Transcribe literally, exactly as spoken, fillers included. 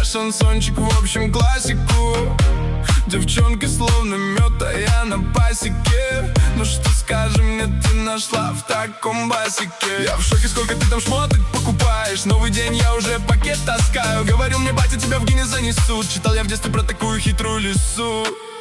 шансончик, в общем классику. Девчонка словно мед, а я на пасеке. Ну что скажи мне, ты нашла в таком басике? Я в шоке, сколько ты там шмоток покупаешь. Новый день, я уже пакет таскаю. Говорил мне батя, тебя в Гиннес занесут. Читал я в детстве про такую хитрую лису.